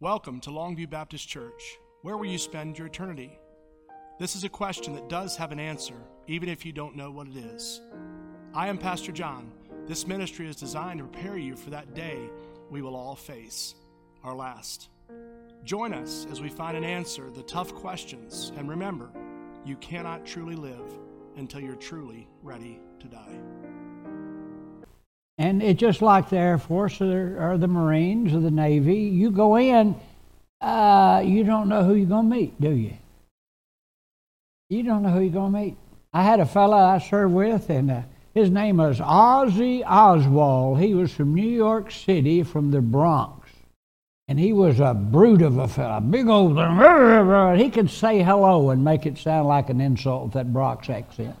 Welcome to Longview Baptist Church. Where will you spend your eternity? This is a question that does have an answer, even if you don't know what it is. I am Pastor John. This ministry is designed to prepare you for that day we will all face, our last. Join us as we find an answer to the tough questions, and remember, you cannot truly live until you're truly ready to die. And it's just like the Air Force or the Marines or the Navy. You go in, you don't know who you're going to meet, do you? You don't know who you're going to meet. I had a fella I served with, and his name was Ozzy Oswald. He was from New York City, from the Bronx. And he was a brute of a fella, big old... He could say hello and make it sound like an insult with that Bronx accent.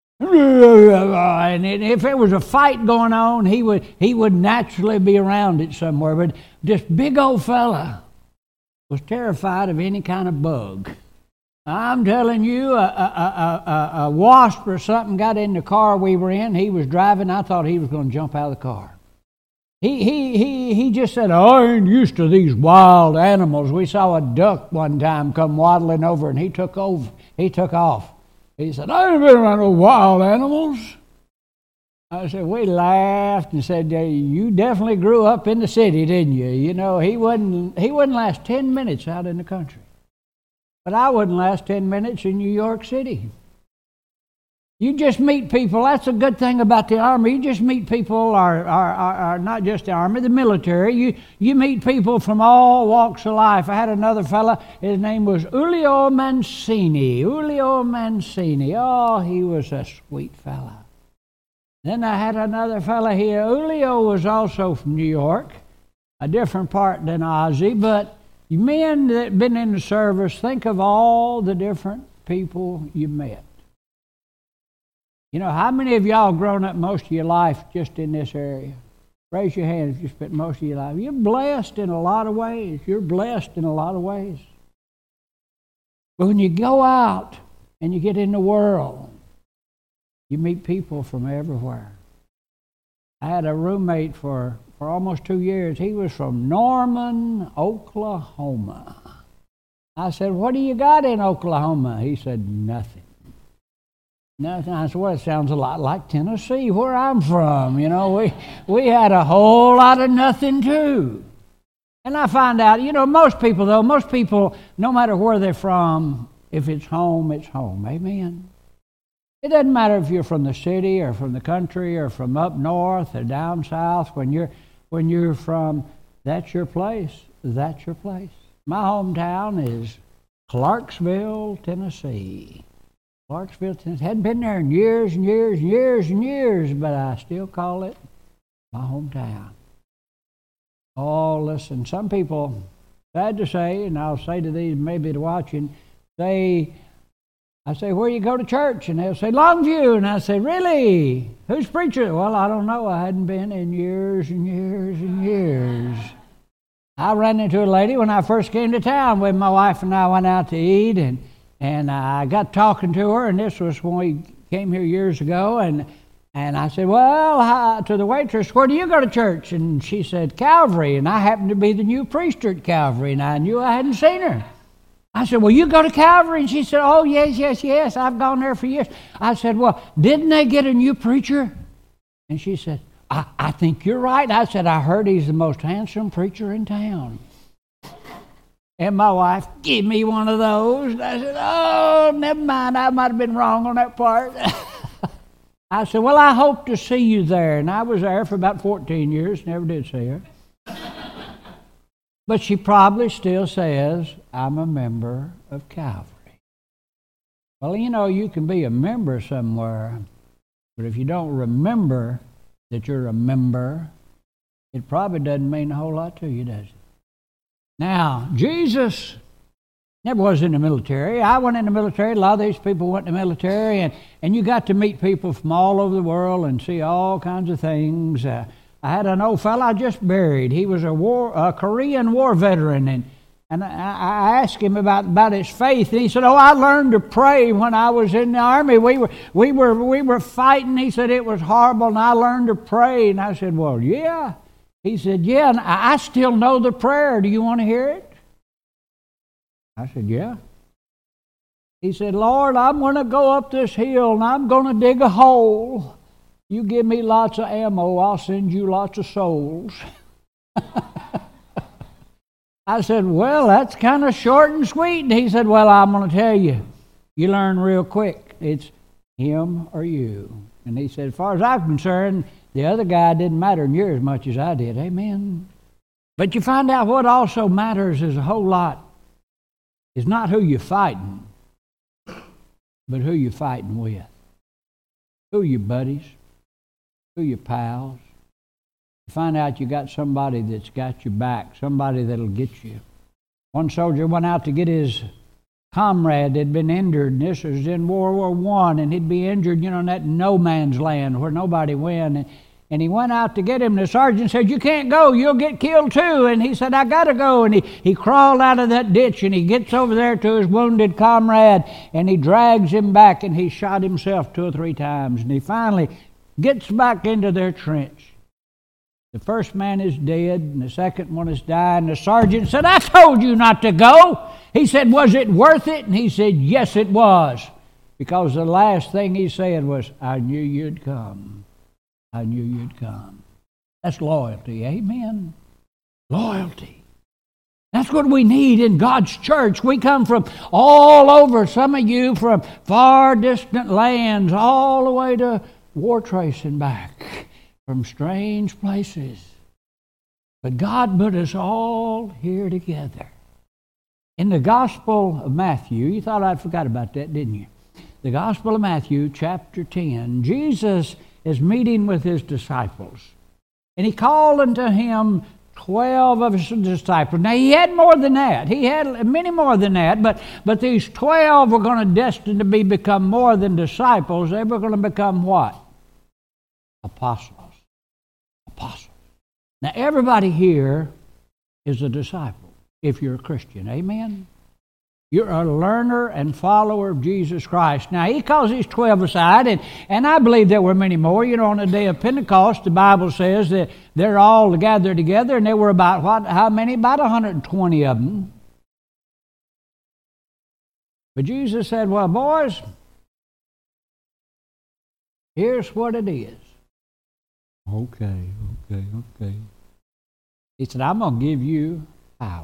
And if there was a fight going on, he would naturally be around it somewhere. But this big old fella was terrified of any kind of bug. I'm telling you, a wasp or something got in the car we were in. He was driving. I thought he was going to jump out of the car. He just said, I ain't used to these wild animals. We saw a duck one time come waddling over, and he took off. He said, I ain't been around no wild animals. I said, we laughed and said, you definitely grew up in the city, didn't you? You know, he wouldn't last 10 minutes out in the country. But I wouldn't last 10 minutes in New York City. You just meet people. That's a good thing about the Army. You just meet people, are not just the Army, the military. You meet people from all walks of life. I had another fella, his name was Julio Mancini. Oh, he was a sweet fella. Then I had another fella here. Julio was also from New York, a different part than Ozzy, but men that have been in the service, think of all the different people you met. You know, how many of y'all grown up most of your life just in this area? Raise your hand if you spent most of your life. You're blessed in a lot of ways. But when you go out and you get in the world, you meet people from everywhere. I had a roommate for almost 2 years. He was from Norman, Oklahoma. I said, what do you got in Oklahoma? He said, nothing. I said, well, it sounds a lot like Tennessee, where I'm from. You know, we had a whole lot of nothing, too. And I find out, you know, most people, no matter where they're from, if it's home, it's home. Amen. It doesn't matter if you're from the city or from the country or from up north or down south. When you're from, that's your place. My hometown is Clarksville, Tennessee. Hadn't been there in years, but I still call it my hometown. Oh, listen, some people, sad to say, and I'll say to these maybe to watching, I say, where you go to church? And they'll say, Longview. And I say, really? Who's preaching? Well, I don't know. I hadn't been in years. I ran into a lady when I first came to town when my wife and I went out to eat, and I got talking to her, and this was when we came here years ago, and I said, well, to the waitress, where do you go to church? And she said, Calvary, and I happened to be the new preacher at Calvary, and I knew I hadn't seen her. I said, well, you go to Calvary? And she said, oh, yes, I've gone there for years. I said, well, didn't they get a new preacher? And she said, I think you're right. I said, I heard he's the most handsome preacher in town. And my wife, give me one of those. And I said, oh, never mind. I might have been wrong on that part. I said, well, I hope to see you there. And I was there for about 14 years, never did see her. But she probably still says, I'm a member of Calvary. Well, you know, you can be a member somewhere, but if you don't remember that you're a member, it probably doesn't mean a whole lot to you, does it? Now, Jesus never was in the military. I went in the military. A lot of these people went in the military, and you got to meet people from all over the world and see all kinds of things. I had an old fellow I just buried. He was a Korean war veteran, and I asked him about his faith, and he said, "Oh, I learned to pray when I was in the army. We were fighting." He said it was horrible, and I learned to pray. And I said, "Well, yeah." He said, "Yeah, and I still know the prayer. Do you want to hear it?" I said, yeah. He said, Lord, I'm going to go up this hill and I'm going to dig a hole. You give me lots of ammo, I'll send you lots of souls. I said, well, that's kind of short and sweet. And he said, well, I'm going to tell you, you learn real quick. It's him or you. And he said, as far as I'm concerned, the other guy didn't matter near as much as I did. Amen. But you find out what also matters is a whole lot. It's not who you're fighting, but who you're fighting with. Who are your buddies? Who are your pals? You find out you got somebody that's got your back, somebody that'll get you. One soldier went out to get his comrade that had been injured, and this was in World War I, and he'd be injured, in that no man's land where nobody went. And he went out to get him. The sergeant said, you can't go, you'll get killed too. And he said, I got to go. And he crawled out of that ditch, and he gets over there to his wounded comrade, and he drags him back, and he shot himself 2 or 3 times. And he finally gets back into their trench. The first man is dead, and the second one is dying. The sergeant said, I told you not to go. He said, was it worth it? And he said, yes, it was. Because the last thing he said was, I knew you'd come. I knew you'd come. That's loyalty, amen? Loyalty. That's what we need in God's church. We come from all over, some of you from far distant lands, all the way to Wartrace and back, from strange places. But God put us all here together. In the Gospel of Matthew, you thought I'd forgot about that, didn't you? The Gospel of Matthew, chapter 10, Jesus is meeting with his disciples. And he called unto him 12 of his disciples. Now, he had more than that. He had many more than that, but these 12 were going to destined to become more than disciples. They were going to become what? Apostles. Apostles. Now, everybody here is a disciple if you're a Christian. Amen? You're a learner and follower of Jesus Christ. Now, he calls these 12 aside, and I believe there were many more. On the day of Pentecost, the Bible says that they're all gathered together, and there were about, how many? About 120 of them. But Jesus said, well, boys, here's what it is. Okay. He said, I'm going to give you power.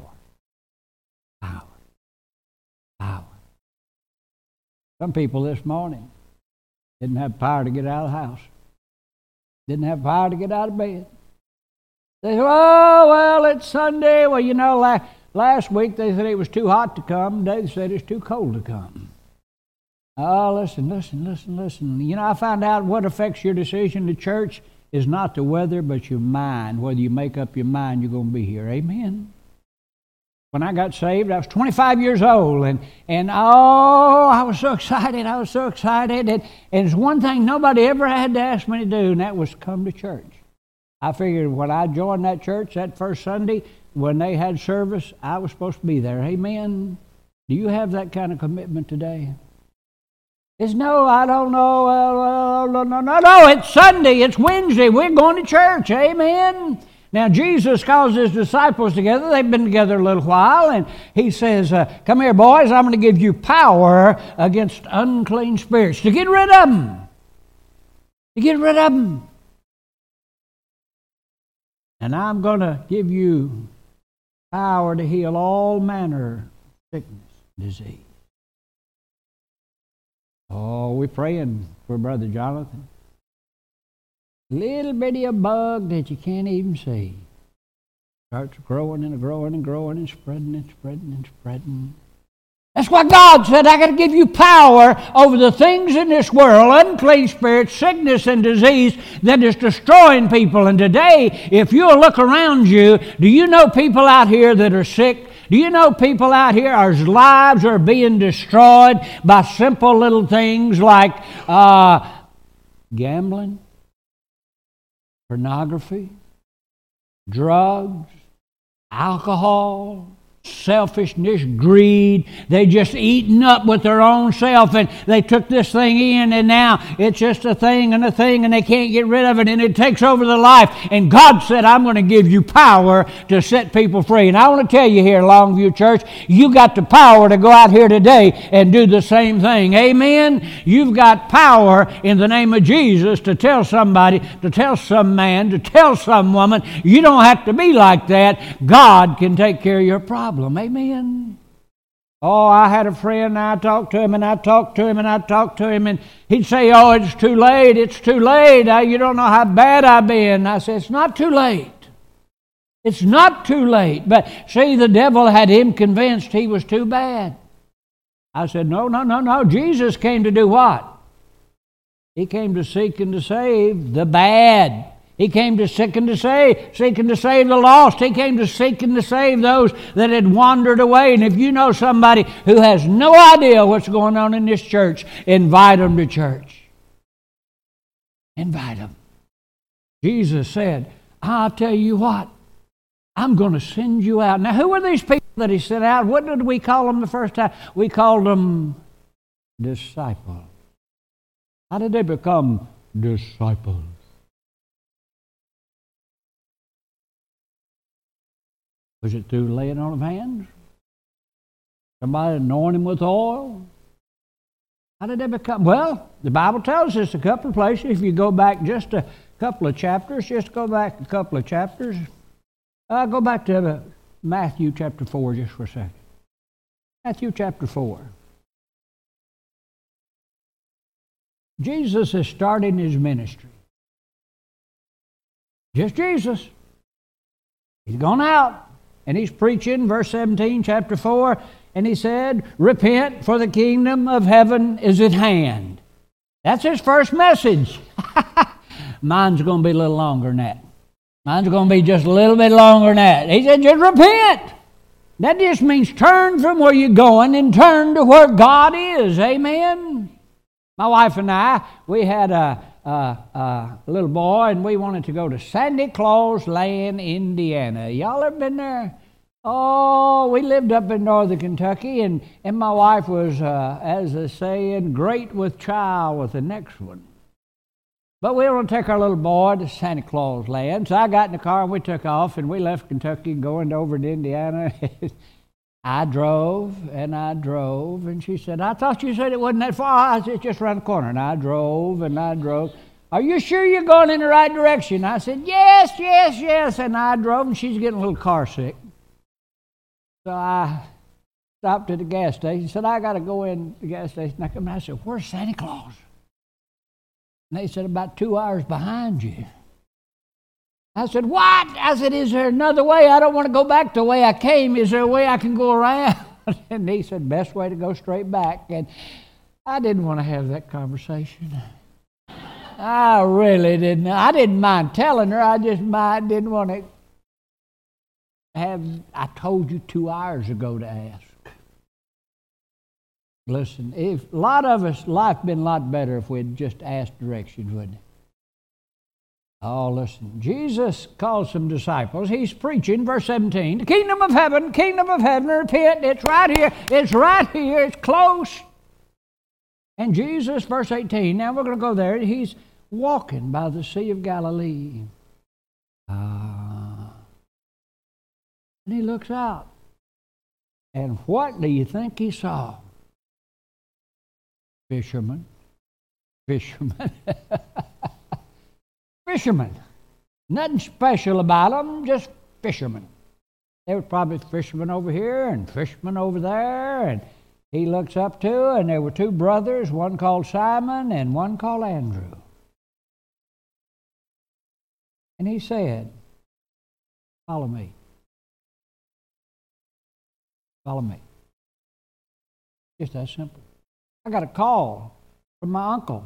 Some people this morning didn't have power to get out of the house. Didn't have power to get out of bed. They said, oh, well, it's Sunday. Well, last week they said it was too hot to come. Today they said it's too cold to come. Oh, listen. I found out what affects your decision to church is not the weather, but your mind. Whether you make up your mind you're going to be here. Amen? When I got saved, I was 25 years old, and I was so excited. And it's one thing nobody ever had to ask me to do, and that was come to church. I figured when I joined that church that first Sunday, when they had service, I was supposed to be there. Amen? Do you have that kind of commitment today? It's no, I don't know. No, it's Sunday, it's Wednesday. We're going to church. Amen? Now, Jesus calls his disciples together. They've been together a little while, and he says, come here, boys, I'm going to give you power against unclean spirits to get rid of them. And I'm going to give you power to heal all manner of sickness, disease. Oh, we're praying for Brother Jonathan. Little bitty a bug that you can't even see. Starts growing and spreading. That's why God said, I got to give you power over the things in this world, unclean spirits, sickness and disease that is destroying people. And today, if you'll look around you, do you know people out here that are sick? Do you know people out here, our lives are being destroyed by simple little things like gambling, pornography, drugs, alcohol, selfishness, greed. They just eaten up with their own self, and they took this thing in, and now it's just a thing, and they can't get rid of it, and it takes over their life. And God said, I'm going to give you power to set people free. And I want to tell you here, Longview Church, you got the power to go out here today and do the same thing. Amen? You've got power in the name of Jesus to tell somebody, to tell some man, to tell some woman, you don't have to be like that. God can take care of your problem. Amen. Oh, I had a friend, and I talked to him, and I talked to him, and I talked to him, and he'd say, oh, it's too late, it's too late. You don't know how bad I've been. I said, it's not too late. It's not too late. But see, the devil had him convinced he was too bad. I said, no. Jesus came to do what? He came to seek and to save the bad. He came to seek and to save the lost. He came to seek and to save those that had wandered away. And if you know somebody who has no idea what's going on in this church, invite them to church. Invite them. Jesus said, I'll tell you what, I'm going to send you out. Now, who were these people that he sent out? What did we call them the first time? We called them disciples. How did they become disciples? Was it through laying on of hands? Somebody anoint him with oil? How did they become? Well, the Bible tells us a couple of places. If you go back just a couple of chapters, go back to Matthew chapter 4 just for a second. Matthew chapter 4. Jesus is starting his ministry. Just Jesus. He's gone out. And he's preaching, verse 17, chapter 4, and he said, repent, for the kingdom of heaven is at hand. That's his first message. Mine's going to be a little longer than that. Mine's going to be just a little bit longer than that. He said, just repent. That just means turn from where you're going and turn to where God is. Amen? My wife and I, we had a little boy, and we wanted to go to Santa Claus Land, Indiana. Y'all ever been there? Oh, we lived up in northern Kentucky, and my wife was, as they saying, great with child with the next one. But we were going to take our little boy to Santa Claus Land, so I got in the car and we took off, and we left Kentucky going over to Indiana. I drove, and she said, I thought you said it wasn't that far. I said, it's just around the corner. And I drove. Are you sure you're going in the right direction? I said, yes. And I drove, and she's getting a little car sick. So I stopped at the gas station. She said, I got to go in the gas station. I come and I said, where's Santa Claus? And they said, about 2 hours behind you. I said, what? I said, is there another way? I don't want to go back the way I came. Is there a way I can go around? And he said, best way to go straight back. And I didn't want to have that conversation. I really didn't. I didn't mind telling her. I just didn't want to have, I told you 2 hours ago to ask. Listen, if a lot of us, life been a lot better if we'd just asked directions, wouldn't it? Oh, listen, Jesus calls some disciples. He's preaching, verse 17, the kingdom of heaven, repent, it's right here, it's close. And Jesus, verse 18, now we're going to go there, he's walking by the Sea of Galilee. And he looks out. And what do you think he saw? Fishermen. Fishermen. Nothing special about them, just fishermen. There were probably fishermen over here and fishermen over there, and he looks up to, and there were two brothers, one called Simon and one called Andrew. And he said, follow me. Follow me. Just that simple. I got a call from my uncle.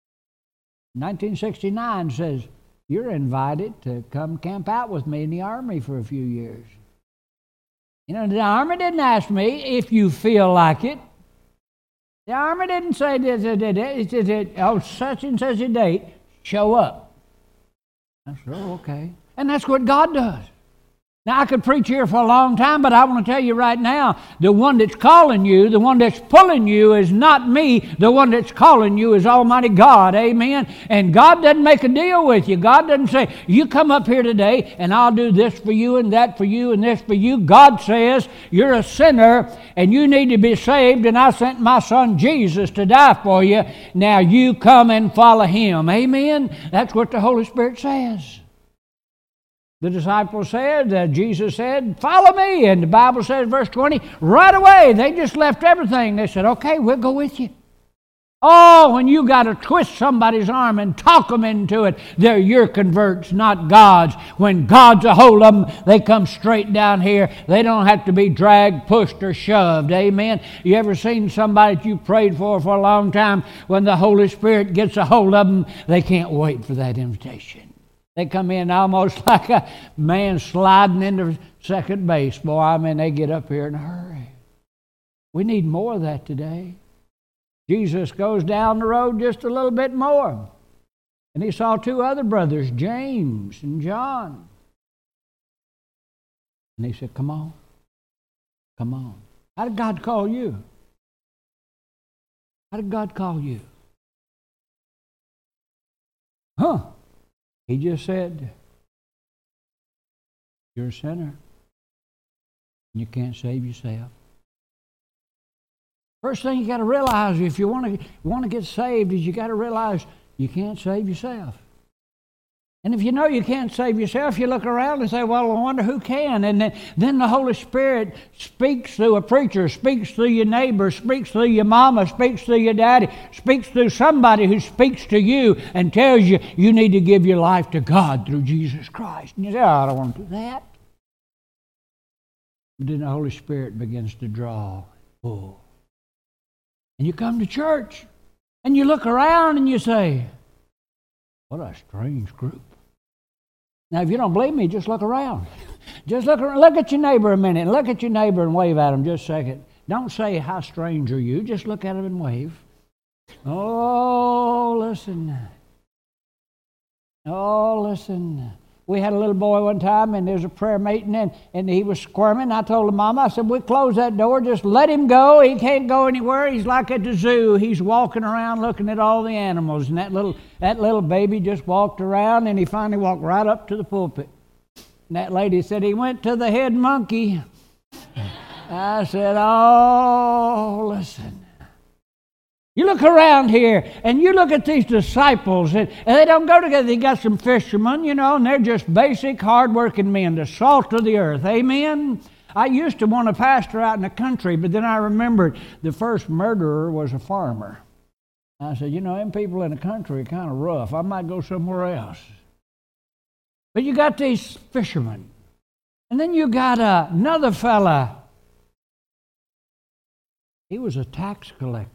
1969 says, you're invited to come camp out with me in the Army for a few years. You know, the Army didn't ask me if you feel like it. The Army didn't say this, it said, oh, such and such a date, show up. I said, oh, okay. And that's what God does. Now, I could preach here for a long time, but I want to tell you right now, the one that's calling you, the one that's pulling you is not me. The one that's calling you is Almighty God. Amen? And God doesn't make a deal with you. God doesn't say, you come up here today and I'll do this for you and that for you and this for you. God says, you're a sinner and you need to be saved, and I sent my son Jesus to die for you. Now you come and follow him. Amen? That's what the Holy Spirit says. The disciples said, Jesus said, follow me. And the Bible says, verse 20, right away, they just left everything. They said, okay, we'll go with you. Oh, when you got to twist somebody's arm and talk them into it, they're your converts, not God's. When God's a hold of them, they come straight down here. They don't have to be dragged, pushed, or shoved. Amen? You ever seen somebody that you prayed for a long time? When the Holy Spirit gets a hold of them, they can't wait for that invitation. They come in almost like a man sliding into second base. Boy, I mean, they get up here in a hurry. We need more of that today. Jesus goes down the road just a little bit more, and he saw two other brothers, James and John. And he said, come on. Come on. How did God call you? How did God call you? Huh? He just said, you're a sinner. You can't save yourself. First thing you got to realize, if you want to get saved, is you got to realize you can't save yourself. And if you know you can't save yourself, you look around and say, well, I wonder who can. And then the Holy Spirit speaks through a preacher, speaks through your neighbor, speaks through your mama, speaks through your daddy, speaks through somebody who speaks to you and tells you you need to give your life to God through Jesus Christ. And you say, oh, I don't want to do that. But then the Holy Spirit begins to draw, pull. And you come to church and you look around and you say, what a strange group. Now, if you don't believe me, just look around. Just look at your neighbor a minute. Look at your neighbor and wave at him just a second. Don't say, how strange are you? Just look at him and wave. Oh, listen. Oh, listen. We had a little boy one time, and there was a prayer meeting, and he was squirming. I told the mama, I said, we'll close that door. Just let him go. He can't go anywhere. He's like at the zoo. He's walking around looking at all the animals. And that little baby just walked around, and he finally walked right up to the pulpit. And that lady said, he went to the head monkey. I said, oh, listen. You look around here, and you look at these disciples, and they don't go together. They got some fishermen, and they're just basic, hard-working men, the salt of the earth. Amen? I used to want to pastor out in the country, but then I remembered the first murderer was a farmer. I said, them people in the country are kind of rough. I might go somewhere else. But you got these fishermen. And then you got another fella. He was a tax collector.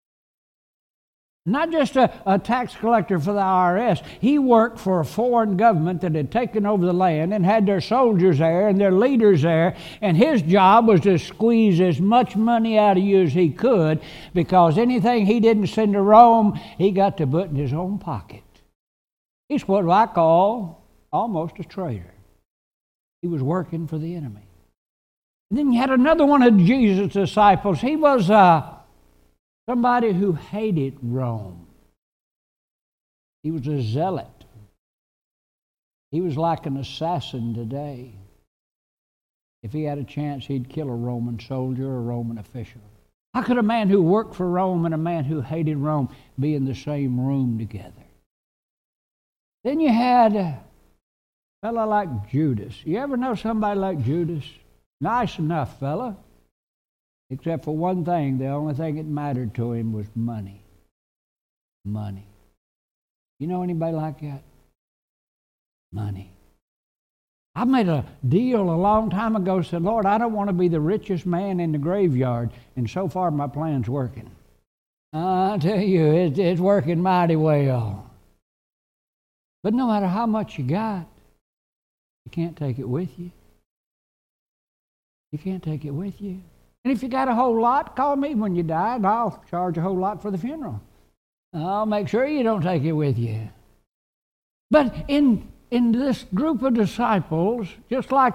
Not just a tax collector for the IRS. He worked for a foreign government that had taken over the land and had their soldiers there and their leaders there. And his job was to squeeze as much money out of you as he could, because anything he didn't send to Rome, he got to put in his own pocket. He's what I call almost a traitor. He was working for the enemy. And then you had another one of Jesus' disciples. He was somebody who hated Rome. He was a zealot. He was like an assassin today. If he had a chance, he'd kill a Roman soldier or a Roman official. How could a man who worked for Rome and a man who hated Rome be in the same room together? Then you had a fellow like Judas. You ever know somebody like Judas? Nice enough fella. Except for one thing, the only thing that mattered to him was money. Money. You know anybody like that? Money. I made a deal a long time ago, said, Lord, I don't want to be the richest man in the graveyard, and so far my plan's working. I tell you, it's working mighty well. But no matter how much you got, you can't take it with you. You can't take it with you. And if you got a whole lot, call me when you die, and I'll charge a whole lot for the funeral. I'll make sure you don't take it with you. But in this group of disciples, just like the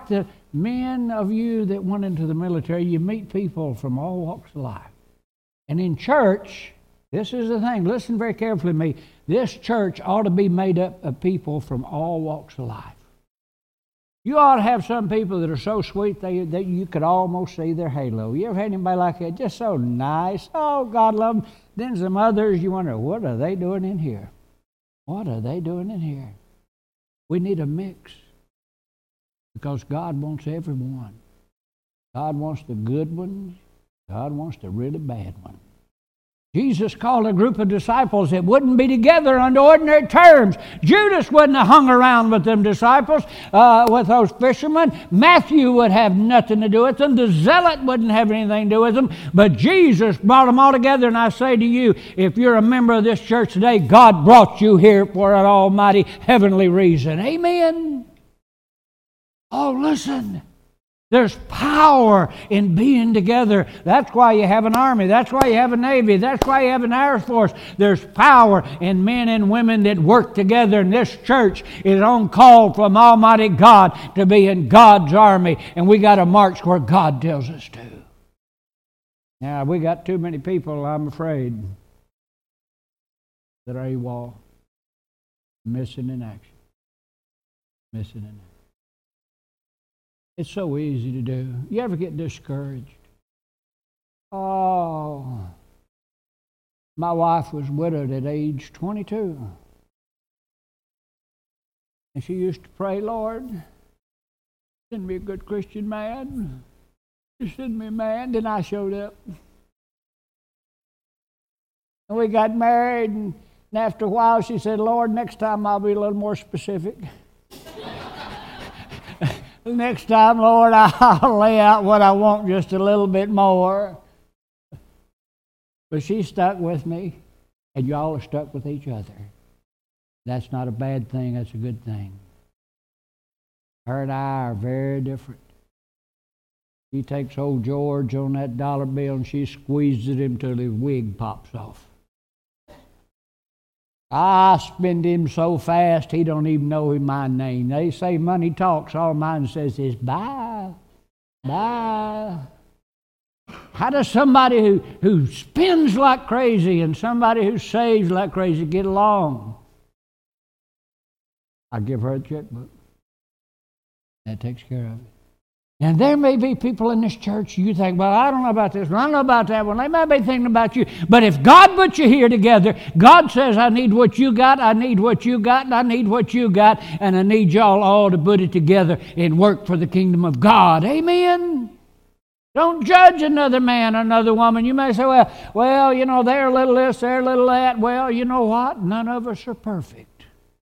men of you that went into the military, you meet people from all walks of life. And in church, this is the thing, listen very carefully to me. This church ought to be made up of people from all walks of life. You ought to have some people that are so sweet that you could almost see their halo. You ever had anybody like that? Just so nice. Oh, God love them. Then some others, you wonder, what are they doing in here? What are they doing in here? We need a mix. Because God wants everyone. God wants the good ones. God wants the really bad ones. Jesus called a group of disciples that wouldn't be together under ordinary terms. Judas wouldn't have hung around with them disciples, with those fishermen. Matthew would have nothing to do with them. The zealot wouldn't have anything to do with them. But Jesus brought them all together, and I say to you, if you're a member of this church today, God brought you here for an almighty heavenly reason. Amen? Oh, listen. There's power in being together. That's why you have an army. That's why you have a navy. That's why you have an Air Force. There's power in men and women that work together. And this church is on call from Almighty God to be in God's army. And we got to march where God tells us to. Now, we got too many people, I'm afraid, that are AWOL, missing in action. Missing in action. It's so easy to do. You ever get discouraged? Oh, my wife was widowed at age 22. And she used to pray, Lord, send me a good Christian man. Just send me a man. Then I showed up. And we got married, and after a while she said, Lord, next time I'll be a little more specific. Next time, Lord, I'll lay out what I want just a little bit more. But she stuck with me, and y'all are stuck with each other. That's not a bad thing, that's a good thing. Her and I are very different. She takes old George on that dollar bill and she squeezes him till his wig pops off. I spend him so fast he don't even know my name. They say money talks. All mine says is bye, bye. How does somebody who spends like crazy and somebody who saves like crazy get along? I give her a checkbook. That takes care of it. And there may be people in this church, you think, well, I don't know about this one, I don't know about that one. They might be thinking about you. But if God put you here together, God says, I need what you got, I need what you got, and I need what you got, and I need y'all all to put it together and work for the kingdom of God. Amen? Don't judge another man, another woman. You may say, well, you know, they're a little this, they're a little that. Well, you know what? None of us are perfect.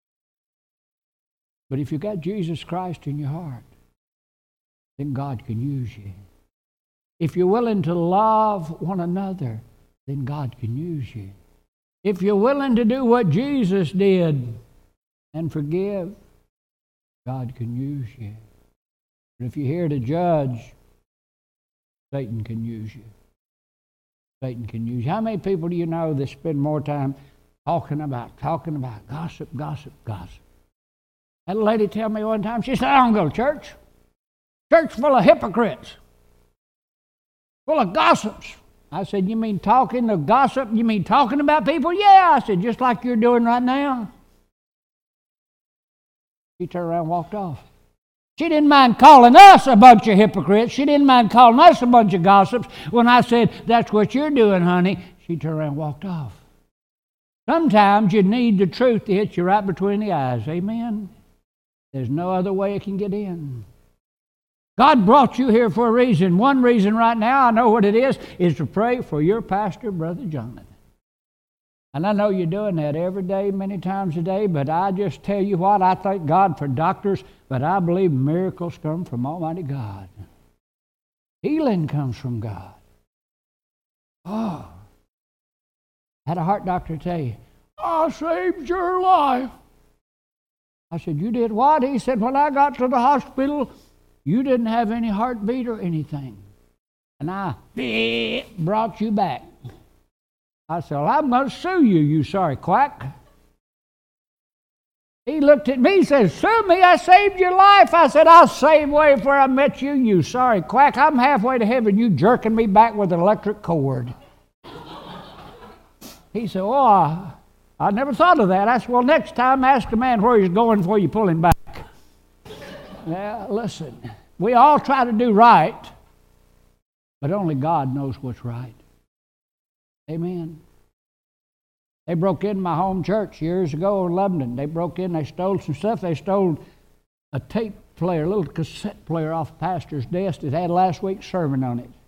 But if you've got Jesus Christ in your heart, then God can use you. If you're willing to love one another, then God can use you. If you're willing to do what Jesus did and forgive, God can use you. But if you're here to judge, Satan can use you. Satan can use you. How many people do you know that spend more time talking about gossip? Had a lady tell me one time, she said, I don't go to church. Church full of hypocrites, full of gossips. I said, you mean talking of gossip? You mean talking about people? Yeah. I said, just like you're doing right now. She turned around and walked off. She didn't mind calling us a bunch of hypocrites. She didn't mind calling us a bunch of gossips. When I said, that's what you're doing, honey, she turned around and walked off. Sometimes you need the truth to hit you right between the eyes. Amen? There's no other way it can get in. God brought you here for a reason. One reason right now, I know what it is to pray for your pastor, Brother Jonathan. And I know you're doing that every day, many times a day, but I just tell you what, I thank God for doctors, but I believe miracles come from Almighty God. Healing comes from God. Oh, I had a heart doctor tell you, I saved your life. I said, you did what? He said, when I got to the hospital, you didn't have any heartbeat or anything. And I brought you back. I said, well, I'm going to sue you, you sorry quack. He looked at me and said, "Sue me, I saved your life." I said, "I'll save way before I met you, you sorry quack. I'm halfway to heaven, you jerking me back with an electric cord." He said, "Oh, I never thought of that." I said, "Well, next time ask a man where he's going before you pull him back." Now, listen, we all try to do right, but only God knows what's right. Amen. They broke into my home church years ago in Lebanon. They broke in, they stole some stuff. They stole a tape player, a little cassette player off the pastor's desk that had last week's sermon on it.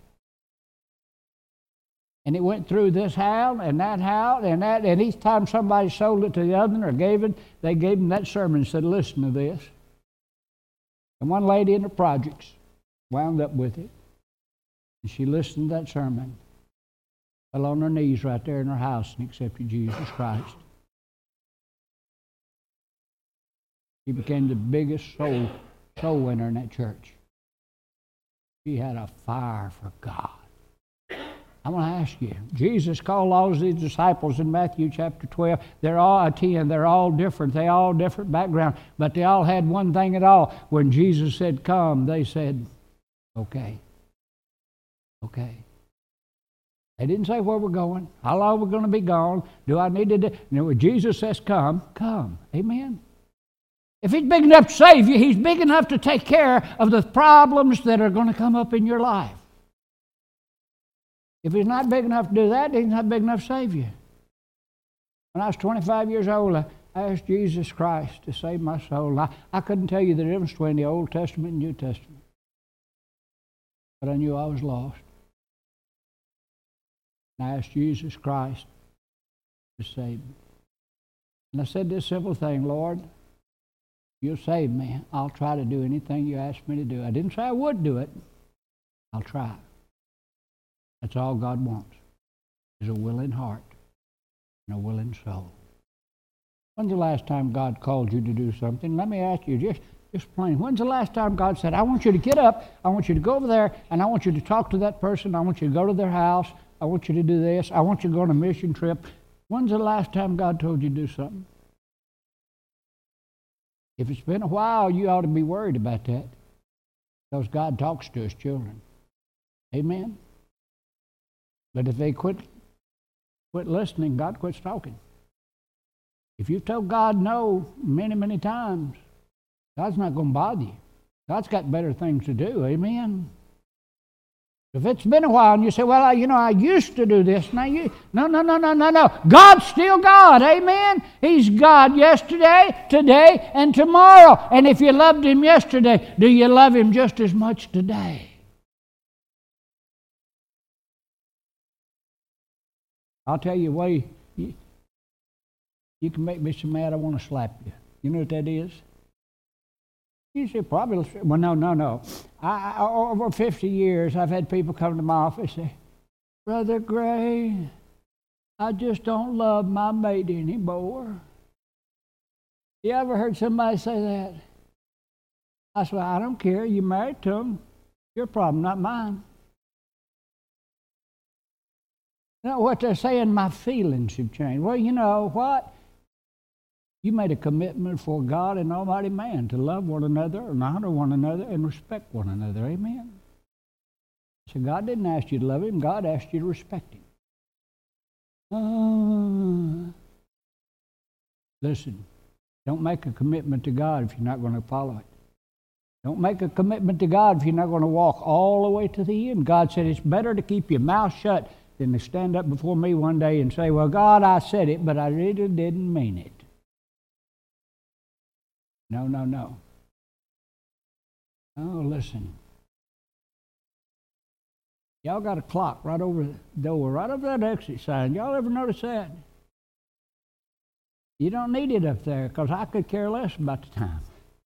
And it went through this house and that house and that, and each time somebody sold it to the other or gave it, they gave them that sermon and said, "Listen to this." And one lady in the projects wound up with it. And she listened to that sermon, fell on her knees right there in her house and accepted Jesus Christ. She became the biggest soul winner in that church. She had a fire for God. I want to ask you, Jesus called all of these disciples in Matthew chapter 12. They're all 10. They're all different. They all different background, but they all had one thing at all. When Jesus said, "Come," they said, "Okay. Okay." They didn't say where we're going, how long we're going to be gone. Do I need to do? No, when Jesus says, "Come," come. Amen. If He's big enough to save you, He's big enough to take care of the problems that are going to come up in your life. If He's not big enough to do that, He's not big enough to save you. When I was 25 years old, I asked Jesus Christ to save my soul. I couldn't tell you the difference between the Old Testament and New Testament. But I knew I was lost. And I asked Jesus Christ to save me. And I said this simple thing: "Lord, you'll save me. I'll try to do anything you ask me to do." I didn't say I would do it. I'll try. That's all God wants, is a willing heart and a willing soul. When's the last time God called you to do something? Let me ask you, just plain, when's the last time God said, "I want you to get up, I want you to go over there, and I want you to talk to that person, I want you to go to their house, I want you to do this, I want you to go on a mission trip"? When's the last time God told you to do something? If it's been a while, you ought to be worried about that, because God talks to His children. Amen? But if they quit listening, God quits talking. If you've told God no many, many times, God's not going to bother you. God's got better things to do. Amen? If it's been a while and you say, "Well, I used to do this." No. God's still God. Amen? He's God yesterday, today, and tomorrow. And if you loved Him yesterday, do you love Him just as much today? I'll tell you a way you can make me so mad I want to slap you. You know what that is? You say probably, well, no. Over 50 years, I've had people come to my office and say, "Brother Gray, I just don't love my mate anymore." You ever heard somebody say that? I said, "I don't care. You married to him. Your problem, not mine." You know what they're saying? My feelings have changed. Well, you know what? You made a commitment for God and Almighty man to love one another and honor one another and respect one another. Amen? So God didn't ask you to love Him. God asked you to respect Him. Listen, don't make a commitment to God if you're not going to follow it. Don't make a commitment to God if you're not going to walk all the way to the end. God said it's better to keep your mouth shut than to stand up before me one day and say, "Well, God, I said it, but I really didn't mean it." No. Oh, listen. Y'all got a clock right over the door, right over that exit sign. Y'all ever notice that? You don't need it up there, because I could care less about the time.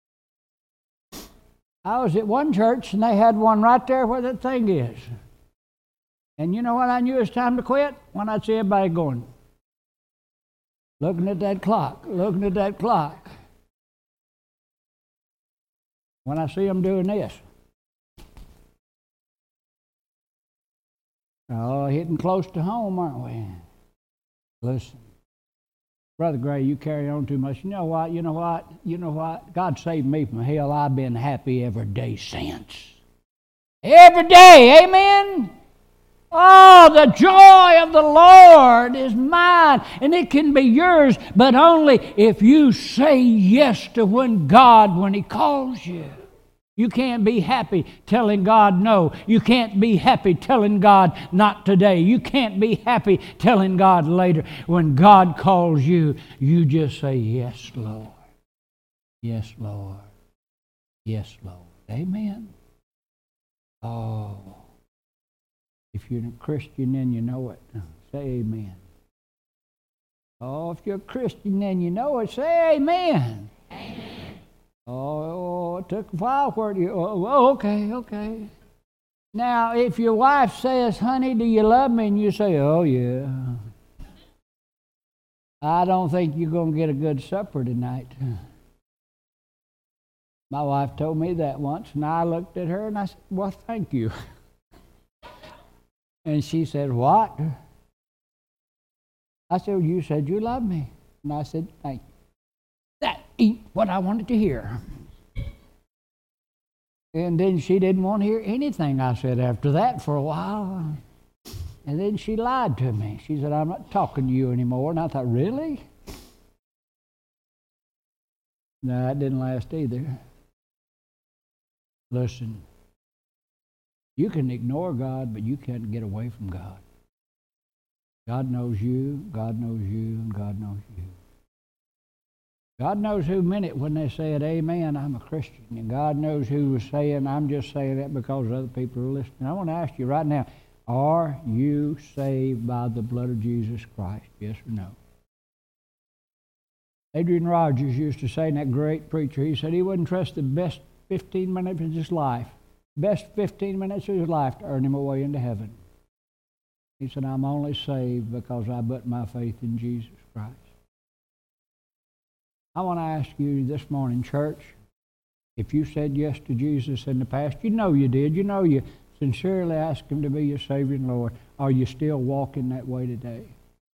I was at one church, and they had one right there where that thing is. And you know when I knew it was time to quit? When I'd see everybody going, looking at that clock. When I see them doing this. Oh, hitting close to home, aren't we? Listen, Brother Gray, you carry on too much. You know what? You know what? You know what? God saved me from hell. I've been happy every day since. Every day, amen? Oh, the joy of the Lord is mine, and it can be yours, but only if you say yes to when He calls you. You can't be happy telling God no. You can't be happy telling God not today. You can't be happy telling God later. When God calls you, you just say, yes, Lord. Yes, Lord. Yes, Lord. Amen. Oh, if you're a Christian and you know it, say amen. Oh, if you're a Christian and you know it, say amen. Amen. Oh, it took a while for you. Oh, okay. Now, if your wife says, honey, do you love me? And you say, oh, yeah. I don't think you're going to get a good supper tonight. My wife told me that once, and I looked at her and I said, well, thank you. And she said, what? I said, well, you said you love me. And I said, thank you. That ain't what I wanted to hear. And then she didn't want to hear anything I said after that for a while. And then she lied to me. She said, I'm not talking to you anymore. And I thought, really? No, that didn't last either. Listen, you can ignore God, but you can't get away from God. God knows you, God knows you, and God knows you. God knows who meant it when they said, amen, I'm a Christian. And God knows who was saying, I'm just saying that because other people are listening. I want to ask you right now, are you saved by the blood of Jesus Christ? Yes or no? Adrian Rogers used to say, in that great preacher, he said he wouldn't trust the best 15 minutes of his life, best 15 minutes of his life to earn him a way into heaven. He said, I'm only saved because I put my faith in Jesus Christ. I want to ask you this morning, church, if you said yes to Jesus in the past, you know you did. You know you sincerely asked Him to be your Savior and Lord. Are you still walking that way today?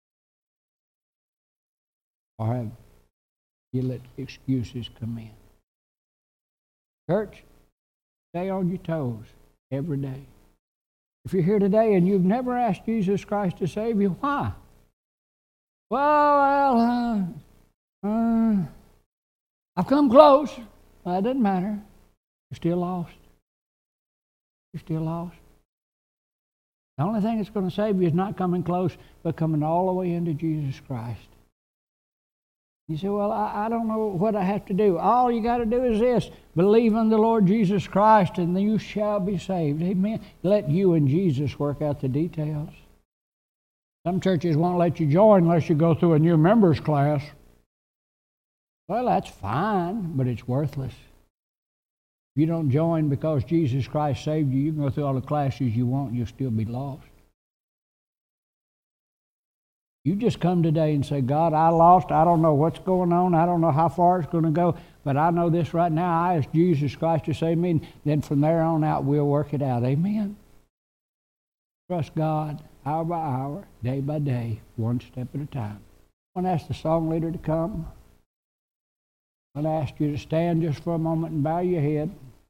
Or have you let excuses come in? Church, stay on your toes every day. If you're here today and you've never asked Jesus Christ to save you, why? Well, I've come close. Well, it doesn't matter. You're still lost. You're still lost. The only thing that's going to save you is not coming close, but coming all the way into Jesus Christ. You say, well, I don't know what I have to do. All you got to do is this. Believe in the Lord Jesus Christ, and you shall be saved. Amen. Let you and Jesus work out the details. Some churches won't let you join unless you go through a new members class. Well, that's fine, but it's worthless. If you don't join because Jesus Christ saved you, you can go through all the classes you want, you'll still be lost. You just come today and say, God, I lost. I don't know what's going on. I don't know how far it's going to go, but I know this right now. I ask Jesus Christ to save me, and then from there on out, we'll work it out. Amen? Trust God hour by hour, day by day, one step at a time. I want to ask the song leader to come. I want to ask you to stand just for a moment and bow your head.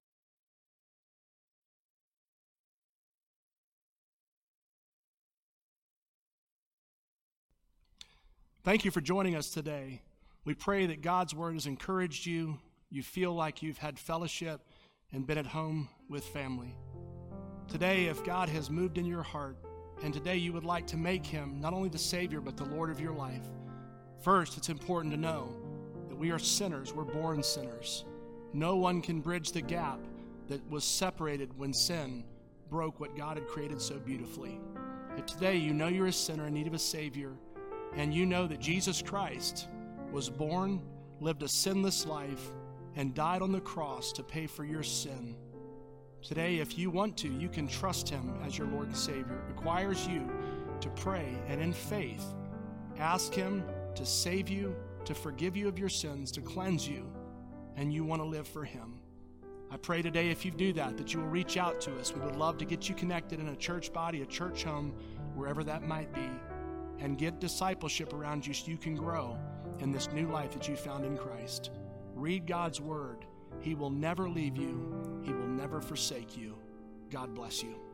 Thank you for joining us today. We pray that God's Word has encouraged you. You feel like you've had fellowship and been at home with family. Today, if God has moved in your heart, and today you would like to make Him not only the Savior, but the Lord of your life, first, it's important to know that we are sinners. We're born sinners. No one can bridge the gap that was separated when sin broke what God had created so beautifully. If today you know you're a sinner in need of a Savior, and you know that Jesus Christ was born, lived a sinless life, and died on the cross to pay for your sin. Today, if you want to, you can trust Him as your Lord and Savior. It requires you to pray and in faith ask Him to save you, to forgive you of your sins, to cleanse you, and you want to live for Him. I pray today if you do that you will reach out to us. We would love to get you connected in a church body, a church home, wherever that might be, and get discipleship around you so you can grow in this new life that you found in Christ. Read God's word. He will never leave you. He will never forsake you. God bless you.